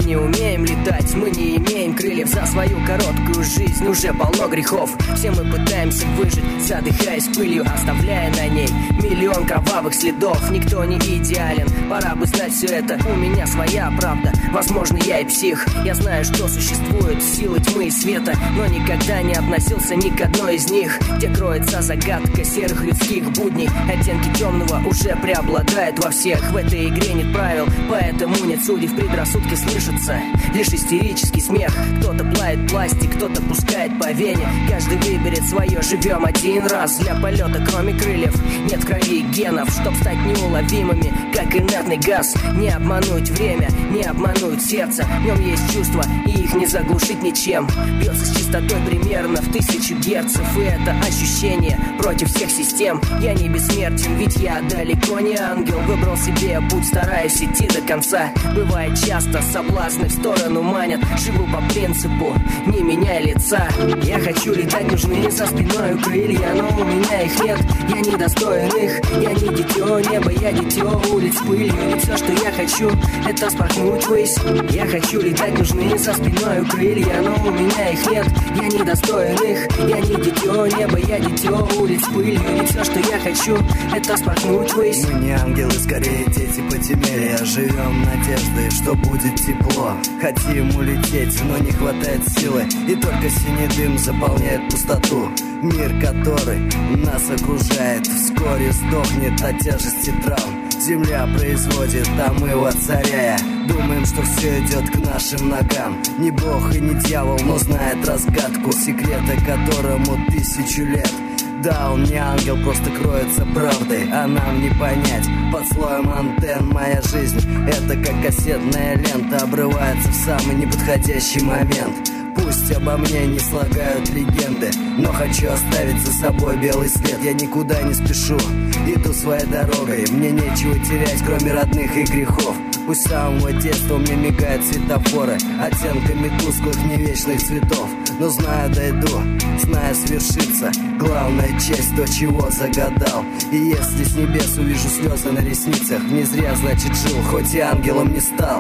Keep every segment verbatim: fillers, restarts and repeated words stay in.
не умеем летать, мы не имеем крыльев. За свою короткую жизнь уже полно грехов. Все мы пытаемся выжить, задыхаясь пылью, оставляя на ней миллион кровавых следов. Никто не идеален, пора бы знать все это. У меня своя правда, возможно, я и псих. Я знаю, что существуют силы тьмы и света, но никогда не относился ни к одной из них, где кроется загадка серых людских будней. Оттенки темного уже преобладают во всех. В этой игре нет правил, поэтому нет судей. В предрассудке слышится лишь истерический смех. Кто-то плавит пластик, кто-то пускает по вене. Каждый выберет свое, живем один раз. Для полета кроме крыльев нет в крови генов, чтоб стать неуловимыми, как инертный газ. Не обмануть время, не обмануть сердце. В нем есть чувства, и их не заглушить ничем. Бьется с частотой примерно в тысячу герцев. И это ощущение против всех систем. Я не бессмертен, ведь я далеко не ангел. Выбрал себе путь, стараюсь идти до конца. Бывает часто, соблазны в сторону манят. Живу по принципу, не меняй лица. Я хочу летать, нужны за спиной крылья, но у меня их нет, я недостоин их. Я не дитё неба, я дитё улиц пылью. Ведь все, что я хочу, это спорхнуть ввысь. Я хочу летать, нужны за спиной крылья, но у меня их нет, я недостоин их. Я не дитё неба, я дитё улиц пылью. Ведь все, что я хочу, это спорхнуть ввысь. Мы не ангелы, скорее дети подземелья. Живем надеждой, что будет тепло. Хотим улететь, но не хватает силы, и только синий дым заполняет пустоту. Мир, который нас окружает, вскоре сдохнет от тяжести травм. Земля производит, а мы воцаряя думаем, что все идет к нашим ногам. Не бог и не дьявол, но знает разгадку секрета, которому тысячу лет. Да, он не ангел, просто кроется правдой, а нам не понять. Под слоем антенн моя жизнь — это как кассетная лента, обрывается в самый неподходящий момент. Пусть обо мне не слагают легенды, но хочу оставить за собой белый след. Я никуда не спешу, иду своей дорогой. Мне нечего терять, кроме родных и грехов. Пусть с самого детства мне мигают светофоры оттенками тусклых невечных цветов. Но знаю, дойду, знаю, свершится главная часть, то, чего загадал. И если с небес увижу слезы на ресницах, не зря, значит, жил, хоть и ангелом не стал.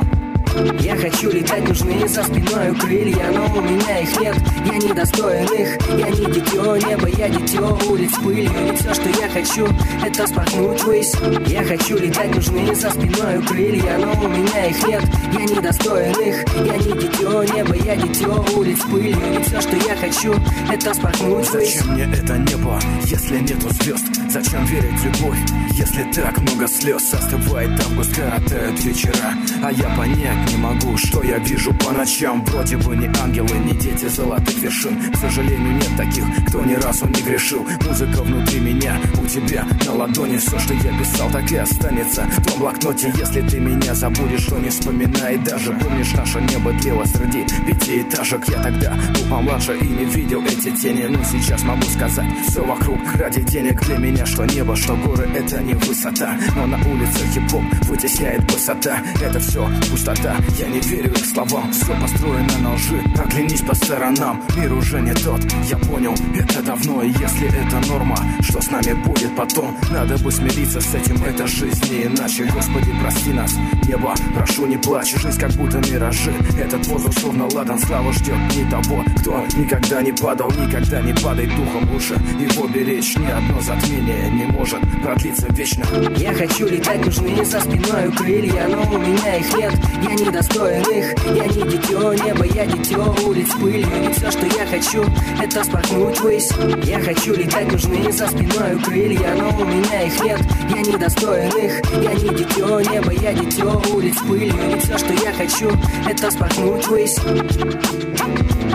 Я хочу летать, нужны за спиной крылья, но у меня их нет, я недостоин их. Я не дитё неба, я дитё улиц пылью. Ведь все, что я хочу, это спорхнуть ввысь. Я хочу летать, нужны за спиной крылья, но у меня их нет, я недостоин их. Я не дитё неба, я дитё улиц пылью. Ведь все, что я хочу, это спорхнуть ввысь. Зачем мне это небо, если нету звезд? Зачем верить в любовь, если так много слез? Остывает август, коротают вечера, а я понять не могу, что я вижу по ночам. Вроде бы не ангелы, не дети золотых вершин. К сожалению, нет таких, кто ни разу не грешил. Музыка внутри меня, у тебя на ладони. Все, что я писал, так и останется в том блокноте. Если ты меня забудешь, то не вспоминай даже. Помнишь, наше небо тлело среди пятиэтажек. Я тогда был помладше и не видел эти тени, но сейчас могу сказать, все вокруг ради денег. Для меня что небо, что горы — это не высота, но на улице хип-хоп вытесняет высота. Это все пустота, я не верю их словам. Все построено на лжи, оглянись по сторонам. Мир уже не тот, я понял это давно. И если это норма, что с нами будет потом? Надо бы смириться с этим, это жизнь не иначе. Господи, прости нас, небо, прошу, не плачь. Жизнь как будто миражи, этот воздух словно ладан. Слава ждет не того, кто никогда не падал. Никогда не падай духом, лучше его беречь. Ни одно затмение не может продлиться вечно. Я хочу летать, нужны за спиной крылья, но у меня их нет, я недостоин их. Я не дитё неба, я дитё улиц пылью. Ведь все, что я хочу, это спорхнуть ввысь. Я хочу летать, нужны за спиной крылья, но у меня их нет, я недостоин их. Я не дитё неба, я дитё улиц пылью. Ведь все, что я хочу, это спорхнуть ввысь.